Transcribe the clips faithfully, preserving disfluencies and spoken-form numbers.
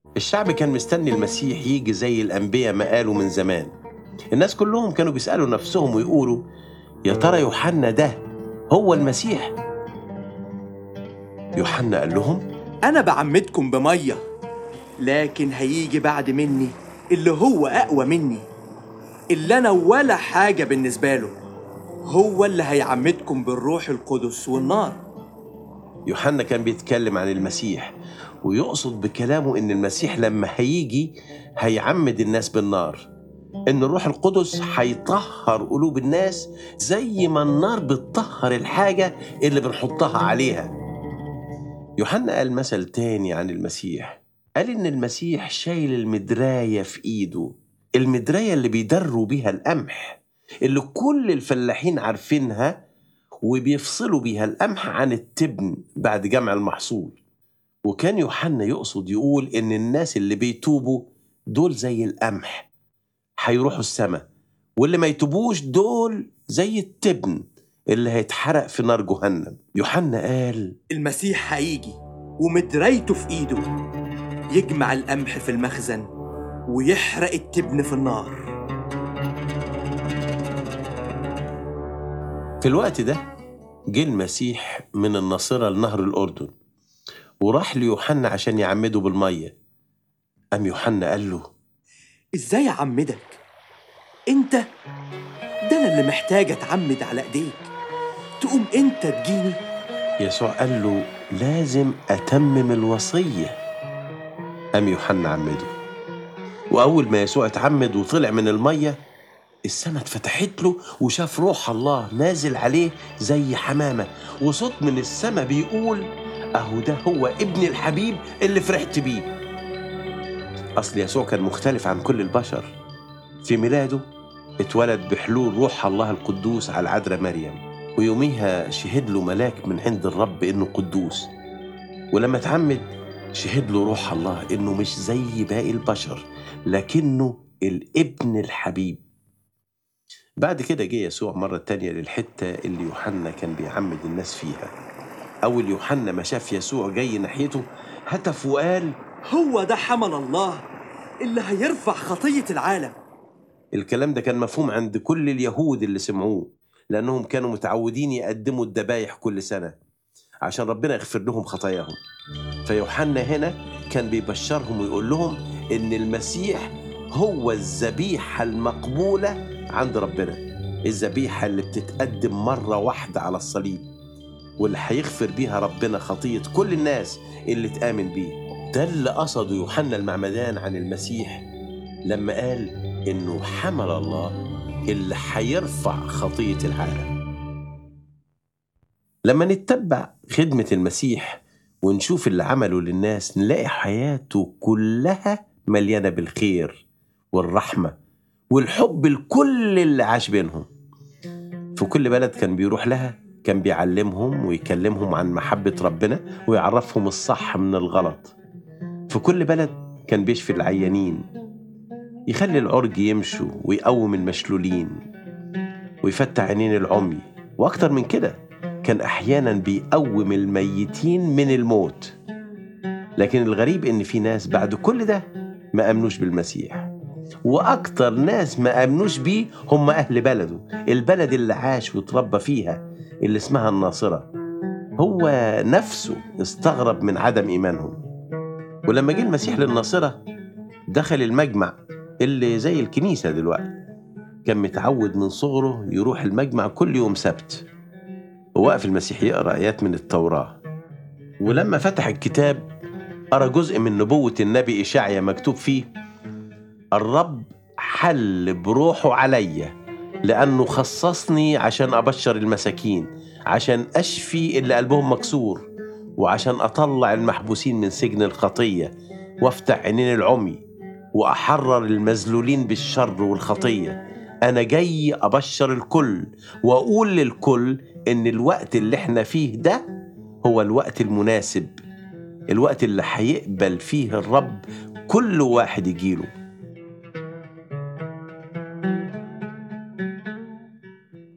الشعب كان مستني المسيح يجي زي الأنبياء ما قالوا من زمان. الناس كلهم كانوا بيسألوا نفسهم ويقولوا يا ترى يوحنا ده هو المسيح؟ يوحنا قال لهم أنا بعمدكم بمية، لكن هيجي بعد مني اللي هو أقوى مني، اللي أنا ولا حاجة بالنسبة له، هو اللي هيعمدكم بالروح القدس والنار. يوحنا كان بيتكلم عن المسيح، ويقصد بكلامه إن المسيح لما هيجي هيعمد الناس بالنار، إن الروح القدس هيطهر قلوب الناس زي ما النار بتطهر الحاجة اللي بنحطها عليها. يوحنا قال مثل تاني عن المسيح، قال إن المسيح شايل المدراية في إيده، المدراية اللي بيدروا بيها القمح، اللي كل الفلاحين عارفينها وبيفصلوا بيها القمح عن التبن بعد جمع المحصول. وكان يوحنا يقصد يقول إن الناس اللي بيتوبوا دول زي القمح هيروحوا السماء، واللي ما يتوبوش دول زي التبن اللي هيتحرق في نار جهنم. يوحنا قال المسيح هيجي ومدرايته في إيده، يجمع القمح في المخزن ويحرق التبن في النار. في الوقت ده جه المسيح من الناصرة لنهر الأردن، وراح ليوحنا عشان يعمده بالمية. أم يوحنا قال له إزاي أعمدك؟ أنت ده أنا اللي محتاج أتعمد على إيديك، تقوم أنت تجيني؟ يسوع قال له لازم أتمم الوصية. أم يوحنا عمده، وأول ما يسوع اتعمد وطلع من المية السماء اتفتحت له، وشاف روح الله نازل عليه زي حمامة، وصوت من السماء بيقول أهو ده هو ابن الحبيب اللي فرحت بيه. أصل يسوع كان مختلف عن كل البشر. في ميلاده اتولد بحلول روح الله القدوس على العذراء مريم، ويوميها شهد له ملاك من عند الرب إنه قدوس، ولما اتعمد شهد له روح الله إنه مش زي باقي البشر لكنه الابن الحبيب. بعد كده جه يسوع مرة تانية للحتة اللي يوحنا كان بيعمد الناس فيها. أول يوحنا ما شاف يسوع جاي ناحيته هتف وقال هو ده حمل الله اللي هيرفع خطية العالم. الكلام ده كان مفهوم عند كل اليهود اللي سمعوه، لأنهم كانوا متعودين يقدموا الذبايح كل سنة عشان ربنا يغفر لهم خطاياهم. فيوحنا هنا كان بيبشرهم ويقول لهم إن المسيح هو الذبيحة المقبولة عند ربنا، الذبيحة اللي بتتقدم مرة واحدة على الصليب، واللي هيغفر بيها ربنا خطية كل الناس اللي تآمن بيه. ده اللي قصده يوحنا المعمدان عن المسيح لما قال إنه حمل الله اللي هيرفع خطية العالم. لما نتبع خدمة المسيح ونشوف اللي عمله للناس نلاقي حياته كلها مليانة بالخير والرحمة والحب لكل اللي عاش بينهم. في كل بلد كان بيروح لها كان بيعلمهم ويكلمهم عن محبة ربنا ويعرفهم الصح من الغلط. في كل بلد كان بيشفي العيانين، يخلي العرج يمشوا ويقوم المشلولين ويفتح عينين العمي، وأكتر من كده كان أحيانا بيقوم الميتين من الموت. لكن الغريب إن في ناس بعد كل ده ما أمنوش بالمسيح، وأكتر ناس ما أمنوش بيه هم أهل بلده، البلد اللي عاش وتربى فيها اللي اسمها الناصرة. هو نفسه استغرب من عدم إيمانهم. ولما جه المسيح للناصرة دخل المجمع اللي زي الكنيسة دلوقتي، كان متعود من صغره يروح المجمع كل يوم سبت، ووقف المسيح يقرأ آيات من التوراة. ولما فتح الكتاب قرأ جزء من نبوة النبي إشعيا مكتوب فيه الرب حل بروحه عليا لأنه خصصني عشان أبشر المساكين، عشان أشفي اللي قلبهم مكسور، وعشان أطلع المحبوسين من سجن الخطية، وافتح عينين العمي، وأحرر المذلولين بالشر والخطية. أنا جاي أبشر الكل وأقول للكل إن الوقت اللي احنا فيه ده هو الوقت المناسب، الوقت اللي هيقبل فيه الرب كل واحد يجيله.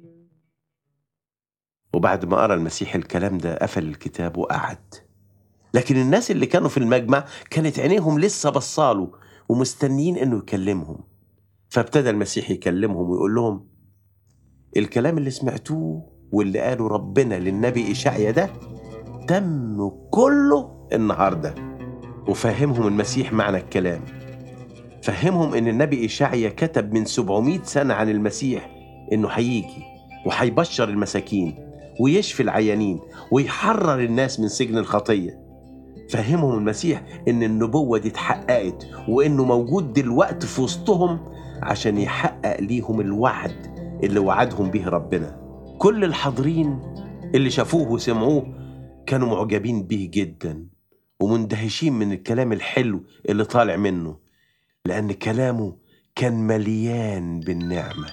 وبعد ما قرأ المسيح الكلام ده قفل الكتاب وقعد. لكن الناس اللي كانوا في المجمع كانت عينيهم لسه بصاله ومستنيين انه يكلمهم. فابتدى المسيح يكلمهم ويقول لهم: الكلام اللي سمعتوه واللي قاله ربنا للنبي إشعيا ده تم كله النهارده. وفهمهم المسيح معنى الكلام. فهمهم ان النبي إشعيا كتب من سبعمائة سنة عن المسيح انه هيجي وهيبشر المساكين ويشفي العيانين ويحرر الناس من سجن الخطية. فهمهم المسيح ان النبوة دي اتحققت وانه موجود دلوقتي في وسطهم عشان يحقق ليهم الوعد اللي وعدهم به ربنا. كل الحاضرين اللي شافوه وسمعوه كانوا معجبين به جدا ومندهشين من الكلام الحلو اللي طالع منه، لأن كلامه كان مليان بالنعمة.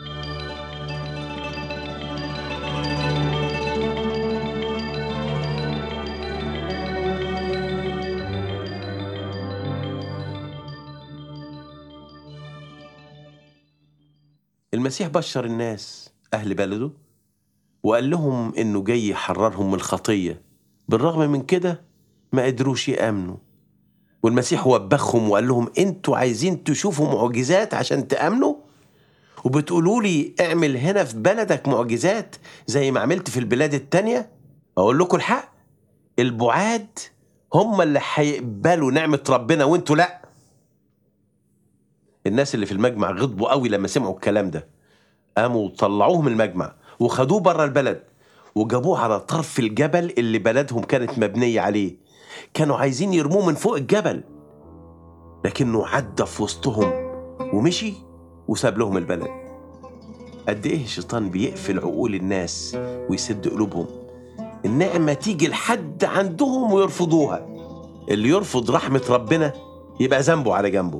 المسيح بشر الناس أهل بلده وقال لهم إنه جاي يحررهم من الخطية. بالرغم من كده ما قدروش يأمنوا، والمسيح وبخهم وقال لهم: انتوا عايزين تشوفوا معجزات عشان تأمنوا، وبتقولوا لي اعمل هنا في بلدك معجزات زي ما عملت في البلاد التانية؟ اقول لكم الحق، البعاد هم اللي هيقبلوا نعمة ربنا وانتوا لا. الناس اللي في المجمع غضبوا قوي لما سمعوا الكلام ده، قاموا طلعوه من المجمع وخدوه بره البلد وجابوه على طرف الجبل اللي بلدهم كانت مبنية عليه. كانوا عايزين يرموه من فوق الجبل، لكنه عدى في وسطهم ومشي وساب لهم البلد. قد ايه الشيطان بيقفل عقول الناس ويسد قلوبهم. النعمة تيجي لحد عندهم ويرفضوها. اللي يرفض رحمة ربنا يبقى ذنبه على جنبه.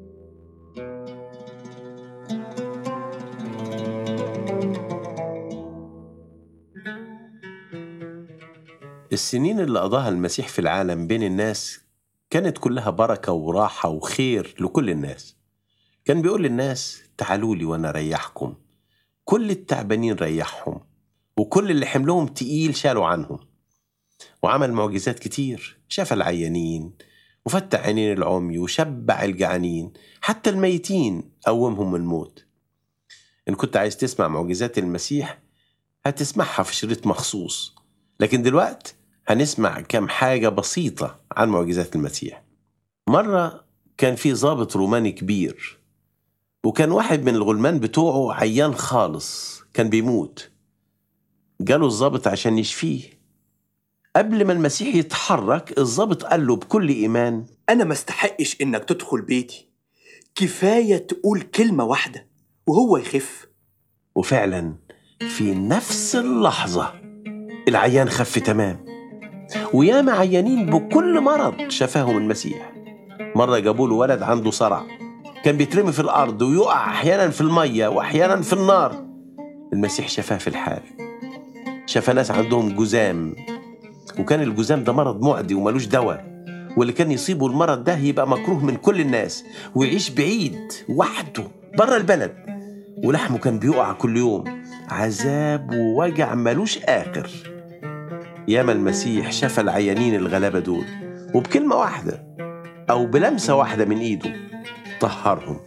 السنين اللي قضاها المسيح في العالم بين الناس كانت كلها بركة وراحة وخير لكل الناس. كان بيقول للناس: تعالوا لي وانا ريحكم. كل التعبانين ريحهم، وكل اللي حملهم تقيل شالوا عنهم. وعمل معجزات كتير، شفى العيانين وفتح عينين العمي وشبع الجعانين، حتى الميتين قومهم من الموت. إن كنت عايز تسمع معجزات المسيح هتسمعها في شريط مخصوص، لكن دلوقتي هنسمع كم حاجة بسيطة عن معجزات المسيح. مرة كان في ضابط روماني كبير، وكان واحد من الغلمان بتوعه عيان خالص كان بيموت. جاله الضابط عشان يشفيه. قبل ما المسيح يتحرك الضابط قال له بكل إيمان: أنا ما استحقش إنك تدخل بيتي، كفاية تقول كلمة واحدة وهو يخف. وفعلا في نفس اللحظة العيان خف تمام. وياما عيانين بكل مرض شفاهم المسيح. مرة جابوا له ولد عنده صرع، كان بيترمي في الأرض ويقع أحيانا في المية وأحيانا في النار. المسيح شفاه في الحال. شفى ناس عندهم جزام، وكان الجزام ده مرض معدي وملوش دواء، واللي كان يصيبه المرض ده يبقى مكروه من كل الناس ويعيش بعيد وحده بره البلد، ولحمه كان بيقع كل يوم، عذاب ووجع ملوش آخر. ياما المسيح شفى العيانين الغلابة دول، وبكلمة واحدة أو بلمسة واحدة من إيده طهرهم.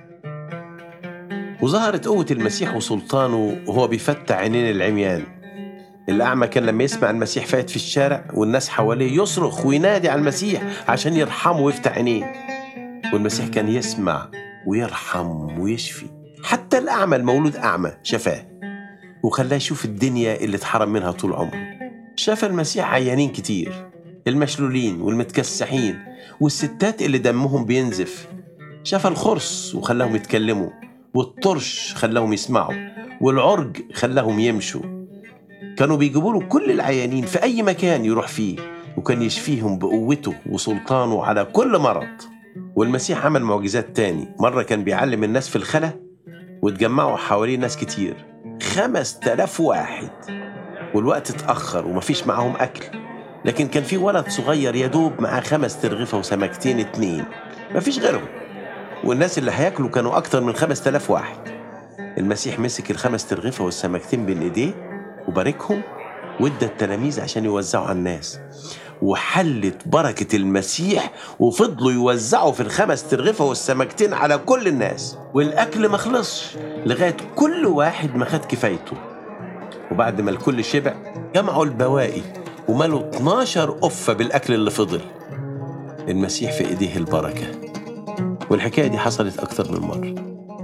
وظهرت قوة المسيح وسلطانه وهو بيفتح عينين العميان. الأعمى كان لما يسمع المسيح فايت في الشارع والناس حواليه يصرخ وينادي على المسيح عشان يرحمه ويفتح عينيه، والمسيح كان يسمع ويرحم ويشفي. حتى الأعمى المولود أعمى شفاه وخلاه يشوف الدنيا اللي اتحرم منها طول عمره. شاف المسيح عيانين كتير، المشلولين والمتكسحين والستات اللي دمهم بينزف. شاف الخرس وخلاهم يتكلموا، والطرش خلاهم يسمعوا، والعرج خلاهم يمشوا. كانوا بيجيبوا له كل العيانين في أي مكان يروح فيه، وكان يشفيهم بقوته وسلطانه على كل مرض. والمسيح عمل معجزات تاني. مرة كان بيعلم الناس في الخلا وتجمعوا حواليه ناس كتير، خمس تلاف واحد، والوقت اتأخر ومفيش معاهم أكل. لكن كان في ولد صغير يدوب معاه خمس ترغفة وسمكتين اتنين، مفيش غيرهم، والناس اللي هياكلوا كانوا أكتر من خمس تلاف واحد. المسيح مسك الخمس ترغفة والسمكتين بين إيديه وباركهم وادى التلاميذ عشان يوزعوا على الناس. وحلت بركة المسيح، وفضلوا يوزعوا في الخمس ترغفة والسمكتين على كل الناس، والأكل ما خلصش لغاية كل واحد ما خد كفايته. وبعد ما الكل شبع جمعوا البواقي وملوا اتناشر قفة بالأكل اللي فضل. المسيح في إيديه البركة. والحكاية دي حصلت أكتر من مرة.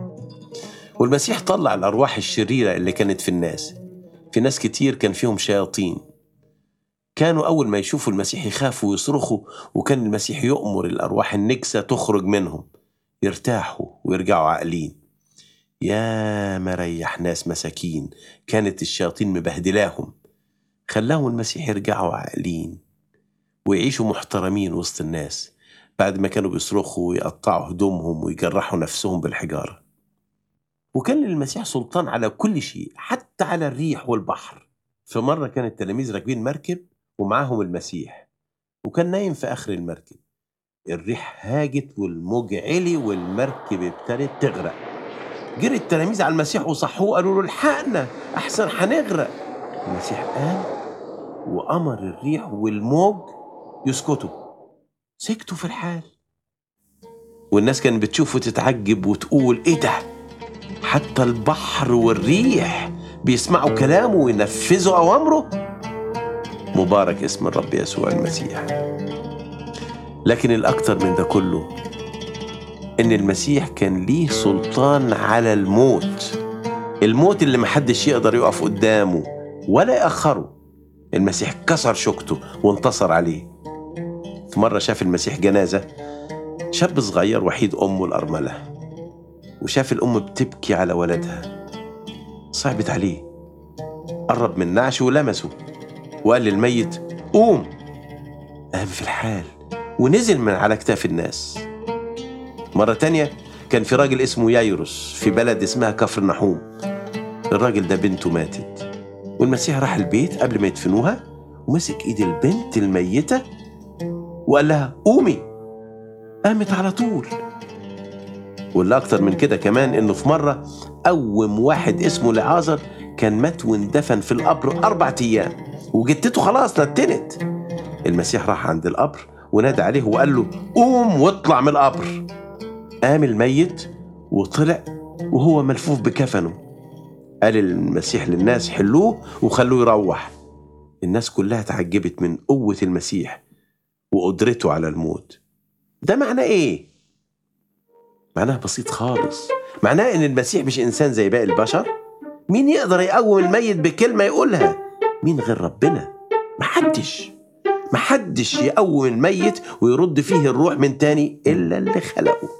والمسيح طلع الأرواح الشريرة اللي كانت في الناس. في ناس كتير كان فيهم شياطين، كانوا أول ما يشوفوا المسيح يخافوا ويصرخوا، وكان المسيح يؤمر الأرواح النجسة تخرج منهم، يرتاحوا ويرجعوا عاقلين. يا مريح ناس مساكين كانت الشياطين مبهدلاهم، خلاهم المسيح يرجعوا عاقلين ويعيشوا محترمين وسط الناس، بعد ما كانوا بيصرخوا ويقطعوا هدومهم ويجرحوا نفسهم بالحجارة. وكان للمسيح سلطان على كل شيء، حتى على الريح والبحر. في مرة كان التلاميذ راكبين مركب ومعاهم المسيح، وكان نايم في آخر المركب. الريح هاجت والموج علي والمركب ابتدت تغرق. جري التلاميذ على المسيح وصحوه، قالوا له الحقنا أحسن هنغرق. المسيح قام وأمر الريح والموج يسكتوا، سكتوا في الحال. والناس كانت بتشوف وتتعجب وتقول إيه ده؟ حتى البحر والريح بيسمعوا كلامه وينفذوا أوامره. مبارك اسم الرب يسوع المسيح. لكن الأكثر من ده كله إن المسيح كان ليه سلطان على الموت، الموت اللي محدش يقدر يقف قدامه ولا يأخره. المسيح كسر شوكته وانتصر عليه. في مرة شاف المسيح جنازة شاب صغير وحيد أمه الأرملة، وشاف الأم بتبكي على ولدها، صعبت عليه، قرب من نعشه ولمسه وقال للميت قوم. قام في الحال ونزل من على كتاف الناس. مرة تانية كان في راجل اسمه يايروس في بلد اسمها كفرنحوم. الراجل ده بنته ماتت، والمسيح راح البيت قبل ما يدفنوها ومسك ايد البنت الميتة وقال لها قومي. قامت على طول. واللي أكتر من كده كمان إنه في مرة قوم واحد اسمه لعازر كان مات واندفن في القبر أربع أيام وجتته خلاص نتنت. المسيح راح عند القبر ونادى عليه وقال له قوم واطلع من القبر. قام الميت وطلع وهو ملفوف بكفنه. قال المسيح للناس حلوه وخلوه يروح. الناس كلها تعجبت من قوة المسيح وقدرته على الموت. ده معناه إيه؟ معناه بسيط خالص. معناه إن المسيح مش إنسان زي باقي البشر. مين يقدر يقوم الميت بكلمة يقولها؟ مين غير ربنا؟ محدش محدش يقوم الميت ويرد فيه الروح من تاني إلا اللي خلقه.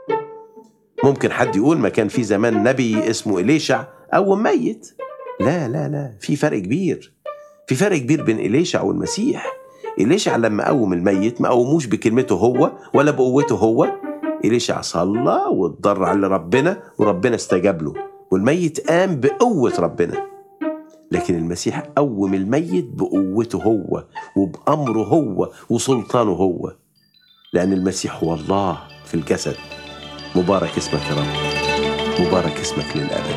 ممكن حد يقول ما كان في زمان نبي اسمه إليشع قوم ميت. لا لا لا، في فرق كبير. في فرق كبير بين إليشع والمسيح. إليشع لما قوم الميت ما قوموش بكلمته هو ولا بقوته هو. إليشع صلى واتضرع لربنا وربنا استجاب له، والميت قام بقوة ربنا. لكن المسيح قوم الميت بقوته هو وبأمره هو وسلطانه هو، لأن المسيح هو الله في الجسد. مبارك اسمك يا رب، مبارك اسمك للأبد.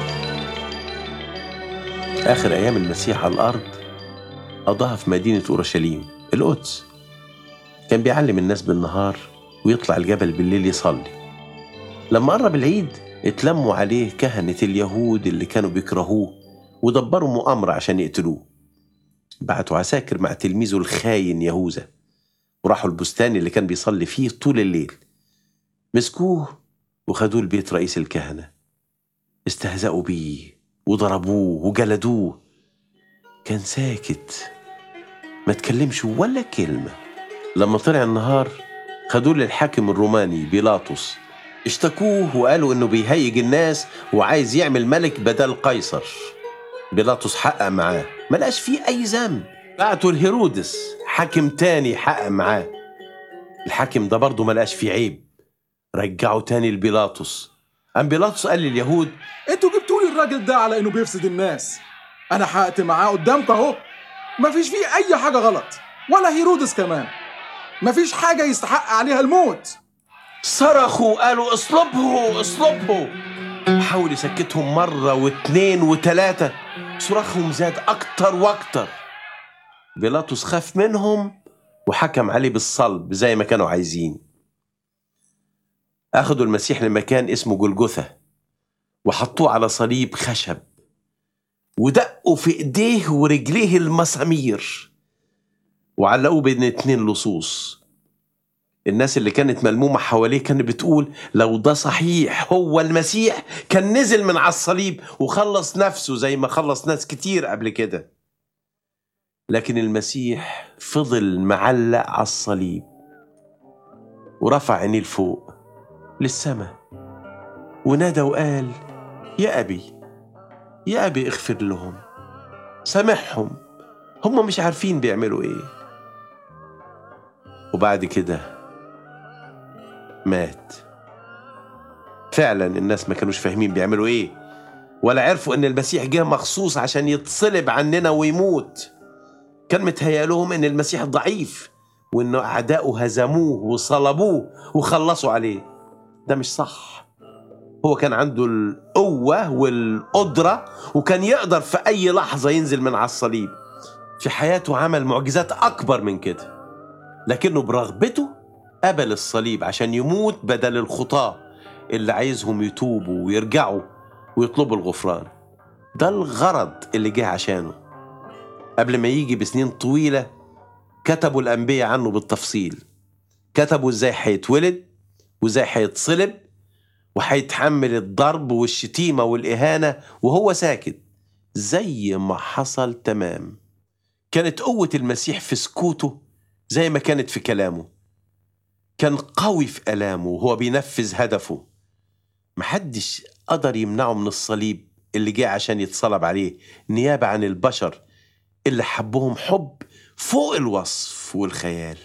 آخر أيام المسيح على الأرض قضاها في مدينة أورشليم القدس. كان بيعلم الناس بالنهار ويطلع الجبل بالليل يصلي. لما قرب العيد اتلموا عليه كهنة اليهود اللي كانوا بيكرهوه ودبروا مؤامرة عشان يقتلوه. بعتوا عساكر مع تلميذه الخاين يهوذا وراحوا البستان اللي كان بيصلي فيه طول الليل. مسكوه وخدوه لبيت رئيس الكهنة، استهزأوا بيه وضربوه وجلدوه. كان ساكت ما تكلمش ولا كلمة. لما طلع النهار خدوه للحاكم الروماني بيلاطس، اشتكوه وقالوا انه بيهيج الناس وعايز يعمل ملك بدل قيصر. بيلاطس حقق معاه، ما لقاش فيه اي ذنب. بعتوا لهيرودس حاكم تاني حقق معاه. الحاكم ده برضه ما لقاش فيه عيب، رجعوا تاني لبيلاطس. قام بيلاطس قال لليهود انتوا جبتوا لي الراجل ده على انه بيفسد الناس، انا حققت معاه قدامكم اهو، مفيش فيه اي حاجه غلط، ولا هيرودس كمان مفيش حاجه يستحق عليها الموت. صرخوا قالوا اصلبه اصلبه. حاول يسكتهم مرة واثنين وثلاثة، صراخهم زاد أكتر وأكتر. بيلاطس خاف منهم وحكم عليه بالصلب زي ما كانوا عايزين. أخدوا المسيح لمكان اسمه جلجثة وحطوه على صليب خشب، ودقوا في إيديه ورجليه المسامير وعلقوه بين اتنين لصوص. الناس اللي كانت ملمومة حواليه كانت بتقول لو ده صحيح هو المسيح كان نزل من على الصليب وخلص نفسه زي ما خلص ناس كتير قبل كده. لكن المسيح فضل معلق على الصليب ورفع عينيه لفوق للسماء ونادى وقال يا أبي يا أبي اغفر لهم، سامحهم، هم مش عارفين بيعملوا ايه. وبعد كده مات. فعلا الناس ما كانوش فاهمين بيعملوا ايه، ولا عرفوا ان المسيح جه مخصوص عشان يتصلب عننا ويموت. كان متهيألهم ان المسيح ضعيف وانه اعداؤه هزموه وصلبوه وخلصوا عليه. ده مش صح. هو كان عنده القوة والقدرة وكان يقدر في اي لحظة ينزل من على الصليب. في حياته عمل معجزات اكبر من كده، لكنه برغبته قبل الصليب عشان يموت بدل الخطاة اللي عايزهم يتوبوا ويرجعوا ويطلبوا الغفران. ده الغرض اللي جه عشانه. قبل ما يجي بسنين طويلة كتبوا الأنبياء عنه بالتفصيل، كتبوا ازاي هيتولد وازاي هيتصلب وهيتحمل الضرب والشتيمة والإهانة وهو ساكت زي ما حصل تمام. كانت قوة المسيح في سكوته زي ما كانت في كلامه. كان قوي في ألامه وهو بينفذ هدفه. محدش قدر يمنعه من الصليب اللي جه عشان يتصلب عليه نيابة عن البشر اللي حبهم حب فوق الوصف والخيال.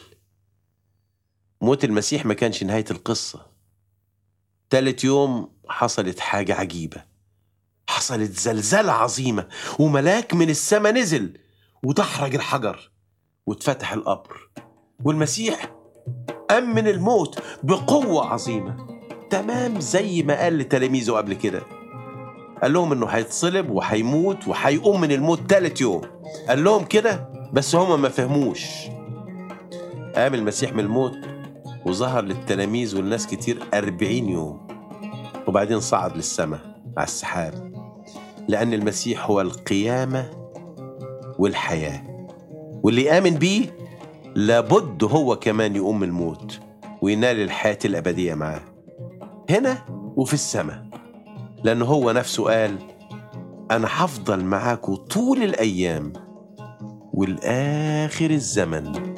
موت المسيح ما كانش نهاية القصة. تالت يوم حصلت حاجة عجيبة، حصلت زلزلة عظيمة وملاك من السماء نزل ودحرج الحجر واتفتح القبر، والمسيح قام من الموت بقوة عظيمة تمام زي ما قال لتلاميذه قبل كده. قال لهم انه هيتصلب وهيموت وهيقوم من الموت تالت يوم. قال لهم كده بس هما ما فهموش. قام المسيح من الموت وظهر للتلاميذ والناس كتير أربعين يوم، وبعدين صعد للسماء على السحاب، لأن المسيح هو القيامة والحياة، واللي آمن بيه لابد هو كمان يقوم من الموت وينال الحياة الأبدية معاه هنا وفي السماء، لأنه هو نفسه قال أنا هفضل معاكم طول الأيام والآخر الزمن.